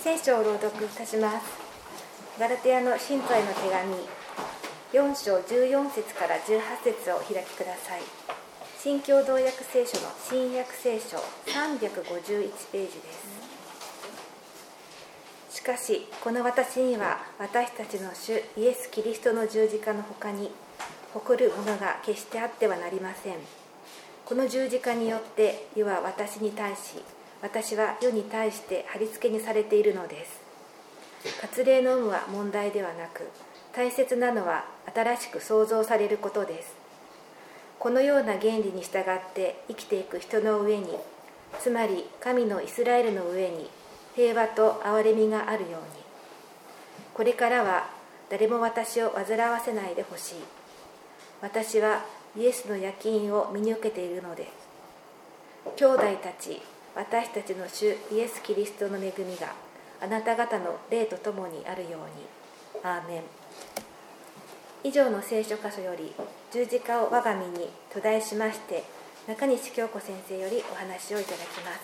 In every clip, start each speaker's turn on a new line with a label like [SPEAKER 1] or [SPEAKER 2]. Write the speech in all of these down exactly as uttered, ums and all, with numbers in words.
[SPEAKER 1] 聖書を朗読いたします。ガラテヤの信徒への手紙よん章じゅうよん節からじゅうはち節をお開きください。新共同訳聖書の新約聖書さんびゃくごじゅういちページです。しかしこの私には私たちの主イエス・キリストの十字架のほかに誇るものが決してあってはなりません。この十字架によって世は私に対し、私は世に対して貼り付けにされているのです。割礼の有無は問題ではなく、大切なのは新しく創造されることです。このような原理に従って生きていく人の上に、つまり神のイスラエルの上に平和と憐れみがあるように、これからは誰も私を煩わせないでほしい。私はイエスの焼き印を身に受けているのです。兄弟たち、私たちの主イエス・キリストの恵みがあなた方の霊とともにあるように。アーメン。以上の聖書箇所より十字架を我が身にと題しまして、中西京子先生よりお話をいただきます。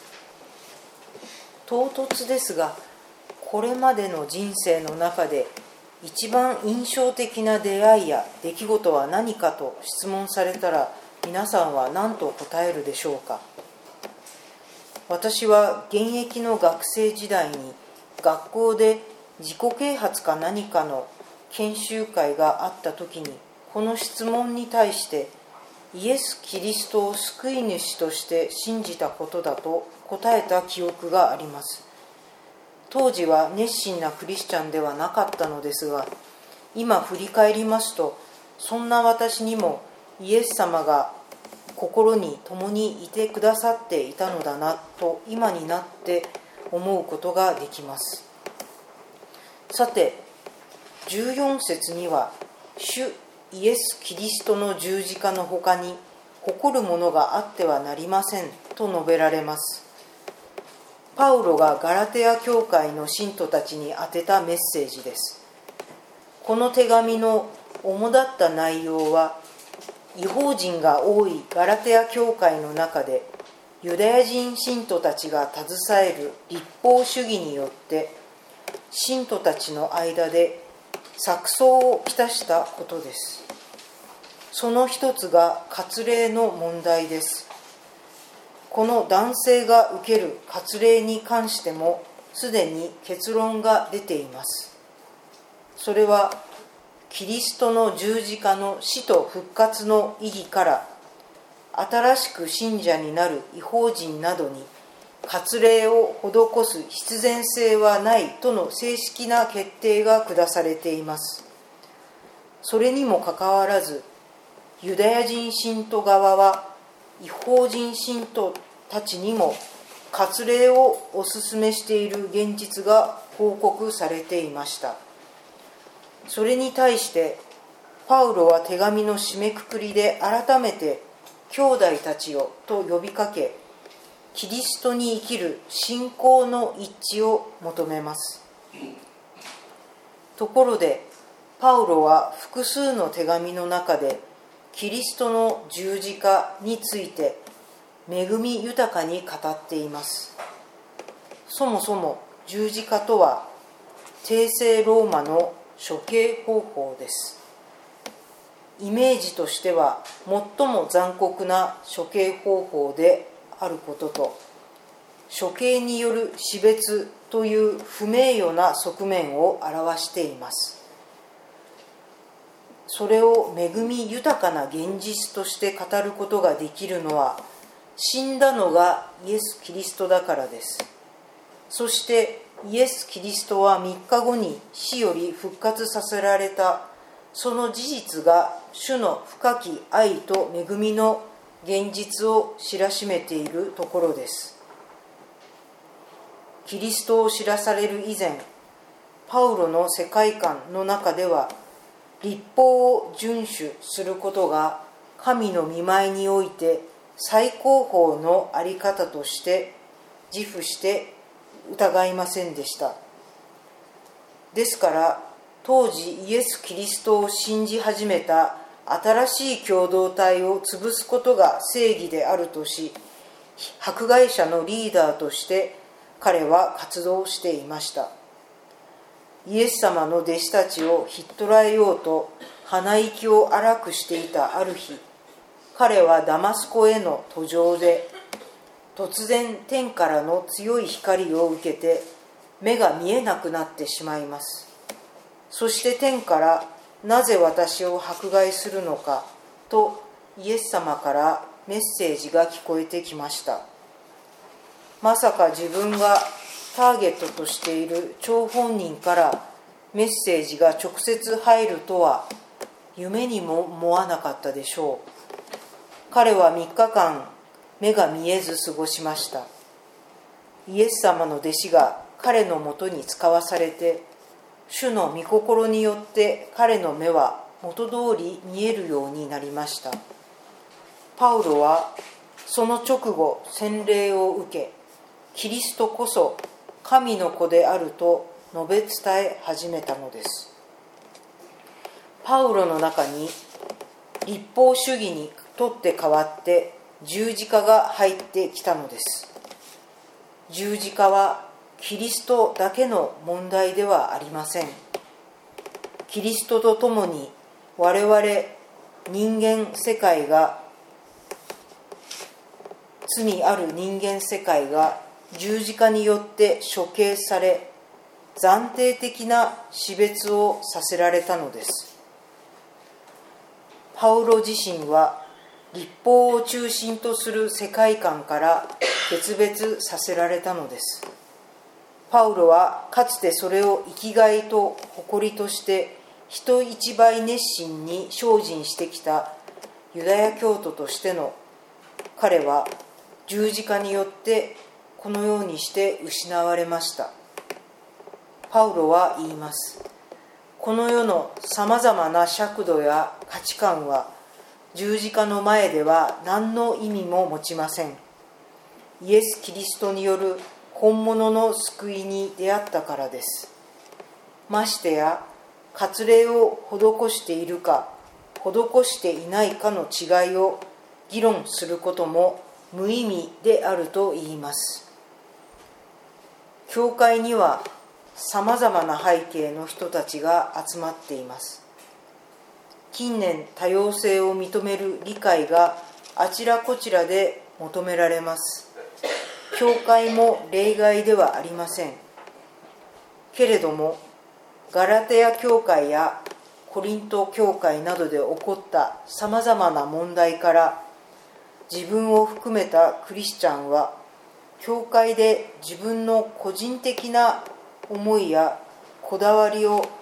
[SPEAKER 2] 唐突ですが、これまでの人生の中で一番印象的な出会いや出来事は何かと質問されたら、皆さんは何と答えるでしょうか。私は現役の学生時代に学校で自己啓発か何かの研修会があった時に、この質問に対してイエス・キリストを救い主として信じたことだと答えた記憶があります。当時は熱心なクリスチャンではなかったのですが、今振り返りますと、そんな私にもイエス様が心に共にいてくださっていたのだなと今になって思うことができます。さて、じゅうよん節には主イエス・キリストの十字架のほかに誇るものがあってはなりませんと述べられます。パウロがガラテヤ教会の信徒たちに宛てたメッセージです。この手紙の主だった内容は、異邦人が多いガラテヤ教会の中でユダヤ人信徒たちが携える律法主義によって信徒たちの間で錯綜をきたしたことです。その一つが割礼の問題です。この男性が受ける割礼に関してもすでに結論が出ています。それはキリストの十字架の死と復活の意義から、新しく信者になる異邦人などに割礼を施す必然性はないとの正式な決定が下されています。それにもかかわらず、ユダヤ人信徒側は異邦人信徒たちにも割礼をお勧めしている現実が報告されていました。それに対してパウロは手紙の締めくくりで改めて兄弟たちよと呼びかけ、キリストに生きる信仰の一致を求めます。ところでパウロは複数の手紙の中でキリストの十字架について恵み豊かに語っています。そもそも十字架とは帝政ローマの処刑方法です。イメージとしては最も残酷な処刑方法であることと、処刑による死別という不名誉な側面を表しています。それを恵み豊かな現実として語ることができるのは、死んだのがイエス・キリストだからです。そしてイエス・キリストはみっかごに死より復活させられた、その事実が主の深き愛と恵みの現実を知らしめているところです。キリストを知らされる以前、パウロの世界観の中では、律法を遵守することが神の御前において最高峰のあり方として自負して疑いませんでした。ですから当時イエス・キリストを信じ始めた新しい共同体を潰すことが正義であるとし、迫害者のリーダーとして彼は活動していました。イエス様の弟子たちをひっ捕らえようと鼻息を荒くしていたある日、彼はダマスコへの途上で突然天からの強い光を受けて目が見えなくなってしまいます。そして天からなぜ私を迫害するのかとイエス様からメッセージが聞こえてきました。まさか自分がターゲットとしている張本人からメッセージが直接入るとは夢にも思わなかったでしょう。彼はみっかかん目が見えず過ごしました。イエス様の弟子が彼のもとに使わされて、主の御心によって彼の目は元通り見えるようになりました。パウロはその直後洗礼を受け、キリストこそ神の子であると述べ伝え始めたのです。パウロの中に律法主義にとって代わって十字架が入ってきたのです。十字架はキリストだけの問題ではありません。キリストと共に我々人間世界が、罪ある人間世界が十字架によって処刑され、暫定的な死別をさせられたのです。パウロ自身は律法を中心とする世界観から決別させられたのです。パウロはかつてそれを生きがいと誇りとして人一倍熱心に精進してきたユダヤ教徒としての彼は十字架によってこのようにして失われました。パウロは言います。この世のさまざまな尺度や価値観は十字架の前では何の意味も持ちません。イエス・キリストによる本物の救いに出会ったからです。ましてや割礼を施しているか施していないかの違いを議論することも無意味であると言います。教会にはさまざまな背景の人たちが集まっています。近年多様性を認める理解があちらこちらで求められます。教会も例外ではありません。けれどもガラテヤ教会やコリント教会などで起こったさまざまな問題から自分を含めたクリスチャンは教会で自分の個人的な思いやこだわりを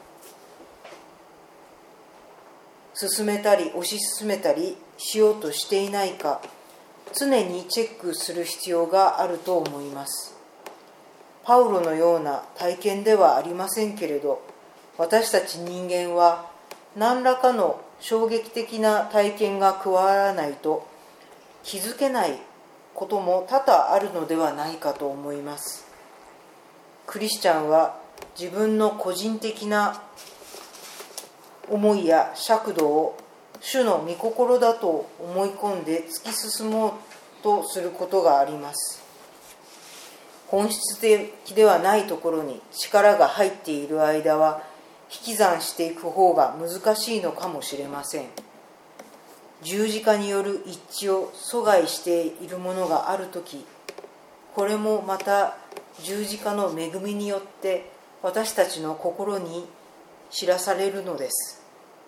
[SPEAKER 2] 進めたり推し進めたりしようとしていないか常にチェックする必要があると思います。パウロのような体験ではありませんけれど、私たち人間は何らかの衝撃的な体験が加わらないと気づけないことも多々あるのではないかと思います。クリスチャンは自分の個人的な思いや尺度を主の御心だと思い込んで突き進もうとすることがあります。本質的ではないところに力が入っている間は引き算していく方が難しいのかもしれません。十字架による一致を阻害しているものがあるとき、これもまた十字架の恵みによって私たちの心に知らされるのです。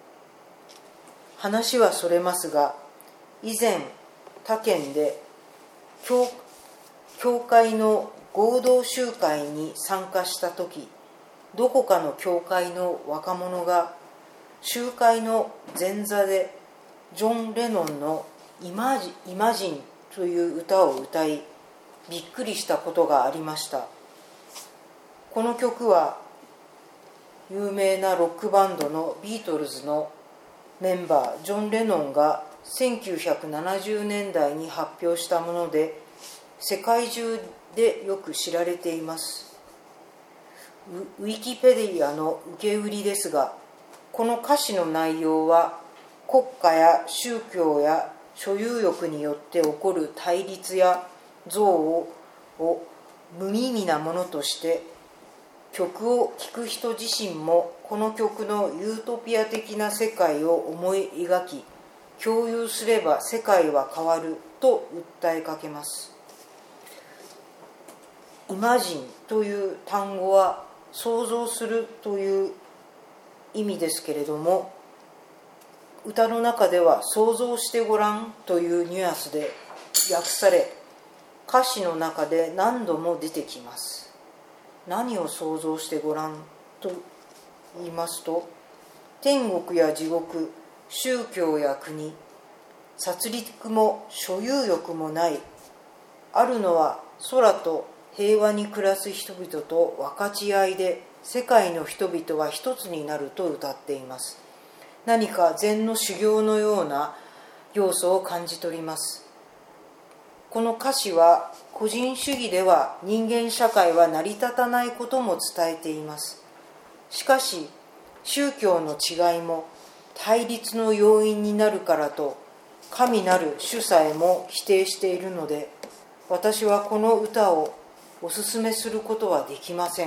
[SPEAKER 2] 話はそれますが、以前他県で 教, 教会の合同集会に参加したとき、どこかの教会の若者が集会の前座でジョン・レノンのイマジ、イマジンという歌を歌い、びっくりしたことがありました。この曲は有名なロックバンドのビートルズのメンバージョン・レノンがせんきゅうひゃくななじゅうねんだいに発表したもので、世界中でよく知られています。ウィキペディアの受け売りですが、この歌詞の内容は国家や宗教や所有欲によって起こる対立や憎悪を無耳なものとして曲を聴く人自身もこの曲のユートピア的な世界を思い描き共有すれば世界は変わると訴えかけます。イマジンという単語は想像するという意味ですけれども、歌の中では想像してごらんというニュアンスで訳され、歌詞の中で何度も出てきます。何を想像してごらんと言いますと、天国や地獄、宗教や国、殺戮も所有欲もない、あるのは空と平和に暮らす人々と分かち合いで世界の人々は一つになると歌っています。何か禅の修行のような要素を感じ取ります。この歌詞は個人主義では人間社会は成り立たないことも伝えています。しかし宗教の違いも対立の要因になるからと神なる主さえも否定しているので、私はこの歌をお勧めすることはできません。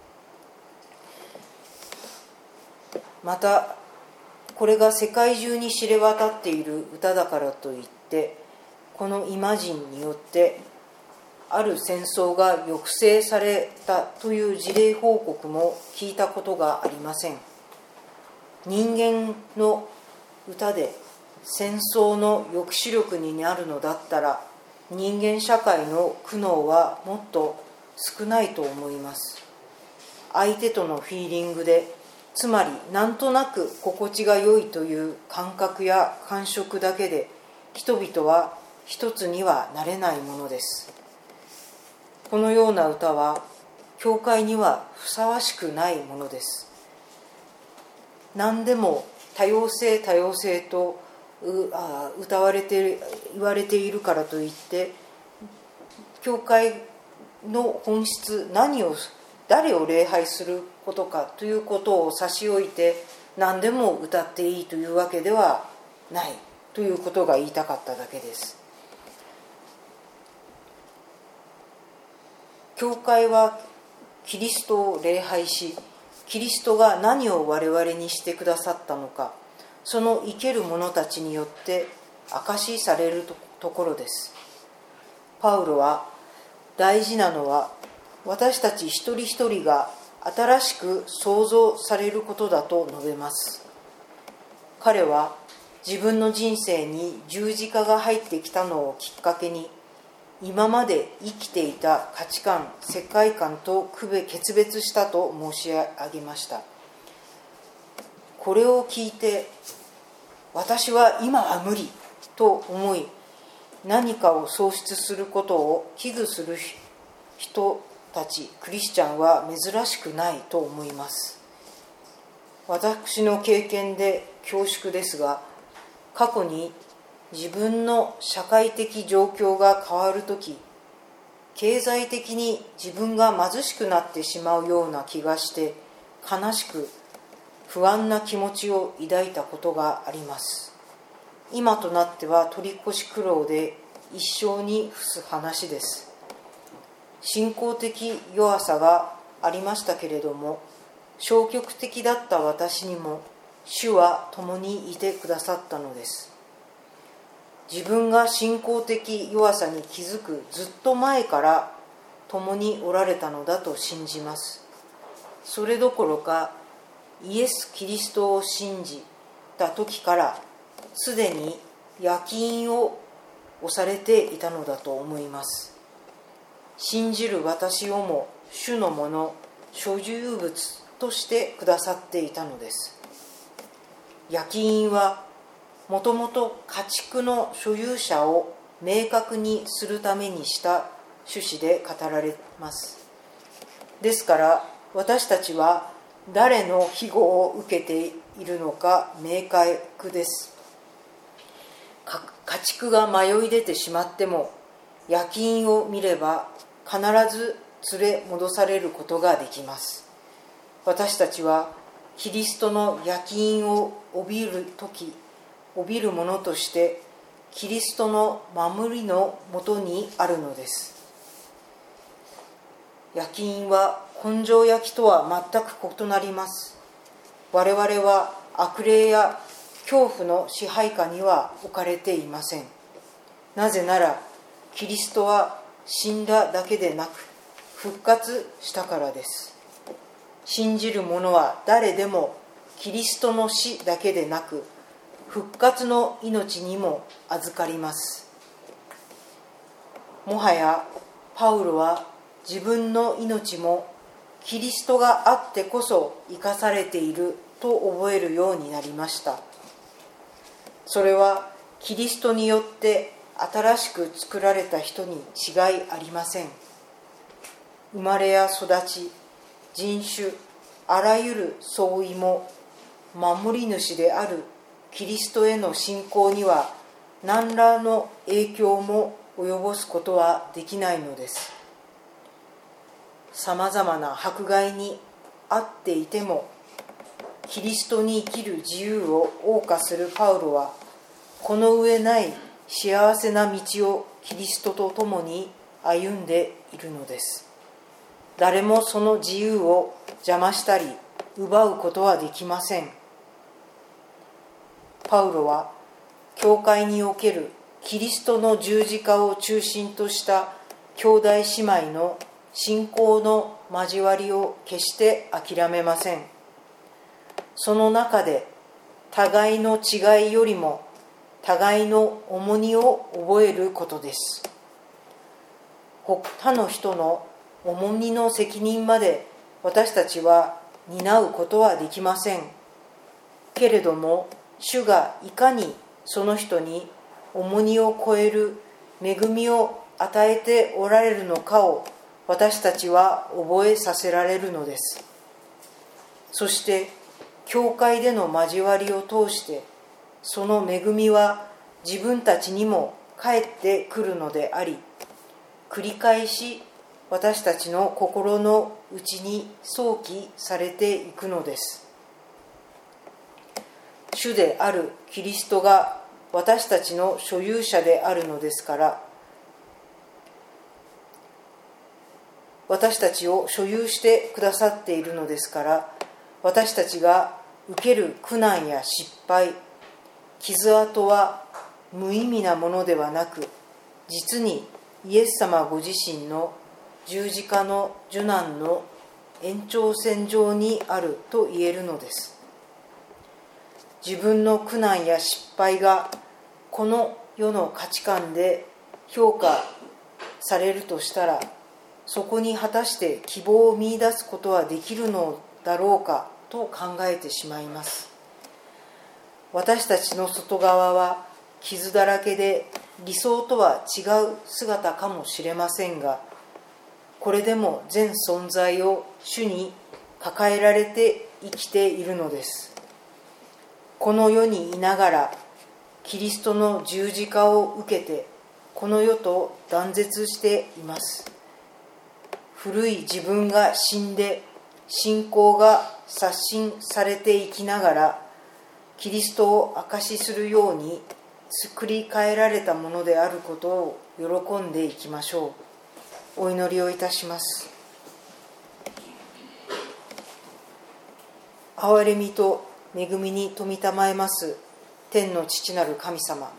[SPEAKER 2] またこれが世界中に知れ渡っている歌だからといってこのイマジンによってある戦争が抑制されたという事例報告も聞いたことがありません。人間の歌で戦争の抑止力になるのだったら、人間社会の苦悩はもっと少ないと思います。相手とのフィーリングで、つまりなんとなく心地が良いという感覚や感触だけで人々は一つにはなれないものです。このような歌は教会にはふさわしくないものです。何でも多様性多様性と歌われて言われているからといって教会の本質、何を誰を礼拝することかということを差し置いて何でも歌っていいというわけではないということが言いたかっただけです。教会はキリストを礼拝し、キリストが何を我々にしてくださったのか、その生ける者たちによって証しされるところです。パウロは大事なのは私たち一人一人が新しく創造されることだと述べます。彼は自分の人生に十字架が入ってきたのをきっかけに、今まで生きていた価値観、世界観と区別決別したと申し上げました。これを聞いて、私は今は無理と思い、何かを喪失することを危惧する人たち、クリスチャンは珍しくないと思います。私の経験で恐縮ですが、過去に自分の社会的状況が変わるとき、経済的に自分が貧しくなってしまうような気がして、悲しく不安な気持ちを抱いたことがあります。今となっては取り越し苦労で一生に付す話です。信仰的弱さがありましたけれども、消極的だった私にも主は共にいてくださったのです。自分が信仰的弱さに気づくずっと前から共におられたのだと信じます。それどころかイエス・キリストを信じた時からすでに焼き印を押されていたのだと思います。信じる私をも主のもの、所有物としてくださっていたのです。焼き印はもともと家畜の所有者を明確にするためにした趣旨で語られます。ですから私たちは誰の庇護を受けているのか明確です。家畜が迷い出てしまっても焼き印を見れば必ず連れ戻されることができます。私たちはキリストの焼き印を帯びるとき、帯びるものとしてキリストの守りのもとにあるのです。 焼き印は根性焼きとは全く異なります。我々は悪霊や恐怖の支配下には置かれていません。なぜならキリストは死んだだけでなく復活したからです。信じる者は誰でもキリストの死だけでなく復活の命にも預かります。もはやパウロは自分の命もキリストがあってこそ生かされていると覚えるようになりました。それはキリストによって新しく作られた人に違いありません。生まれや育ち、人種、あらゆる相違も守り主であるキリストへの信仰には何らの影響も及ぼすことはできないのです。さまざまな迫害にあっていてもキリストに生きる自由を謳歌するパウロはこの上ない幸せな道をキリストと共に歩んでいるのです。誰もその自由を邪魔したり奪うことはできません。パウロは教会におけるキリストの十字架を中心とした兄弟姉妹の信仰の交わりを決して諦めません。その中で互いの違いよりも互いの重荷を覚えることです。他の人の重荷の責任まで私たちは担うことはできません。けれども主がいかにその人に重荷を超える恵みを与えておられるのかを私たちは覚えさせられるのです。そして教会での交わりを通してその恵みは自分たちにも返ってくるのであり、繰り返し私たちの心の内に想起されていくのです。主であるキリストが私たちの所有者であるのですから、私たちを所有してくださっているのですから、私たちが受ける苦難や失敗、傷跡は無意味なものではなく、実にイエス様ご自身の十字架の受難の延長線上にあると言えるのです。自分の苦難や失敗がこの世の価値観で評価されるとしたら、そこに果たして希望を見出すことはできるのだろうかと考えてしまいます。私たちの外側は傷だらけで理想とは違う姿かもしれませんが、これでも全存在を主に抱えられて生きているのです。この世にいながらキリストの十字架を受けてこの世と断絶しています。古い自分が死んで信仰が刷新されていきながらキリストを証しするように作り変えられたものであることを喜んでいきましょう。お祈りをいたします。憐れみと恵みに富みたまえます天の父なる神様、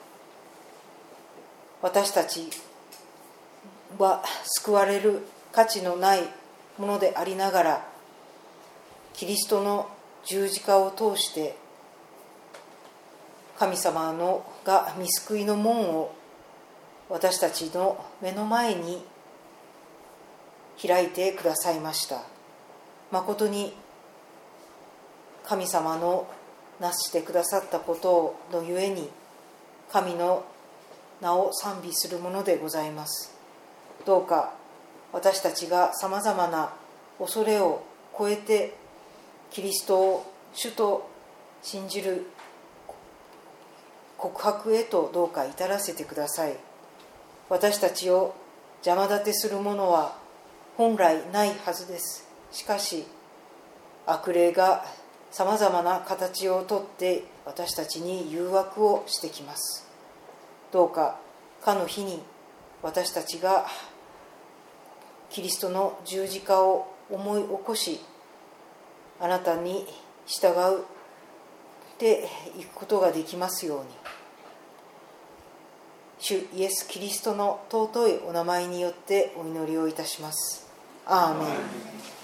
[SPEAKER 2] 私たちは救われる価値のないものでありながら、キリストの十字架を通して神様のが御救いの門を私たちの目の前に開いてくださいました。まことに神様のなしてくださったことのゆえに神の名を賛美するものでございます。どうか私たちがさまざまな恐れを超えてキリストを主と信じる告白へとどうか至らせてください。私たちを邪魔立てするものは本来ないはずです。しかし悪霊がさまざまな形をとって私たちに誘惑をしてきます。どうかかの日に私たちがキリストの十字架を思い起こし、あなたに従っていくことができますように、主イエス・キリストの尊いお名前によってお祈りをいたします。アーメン。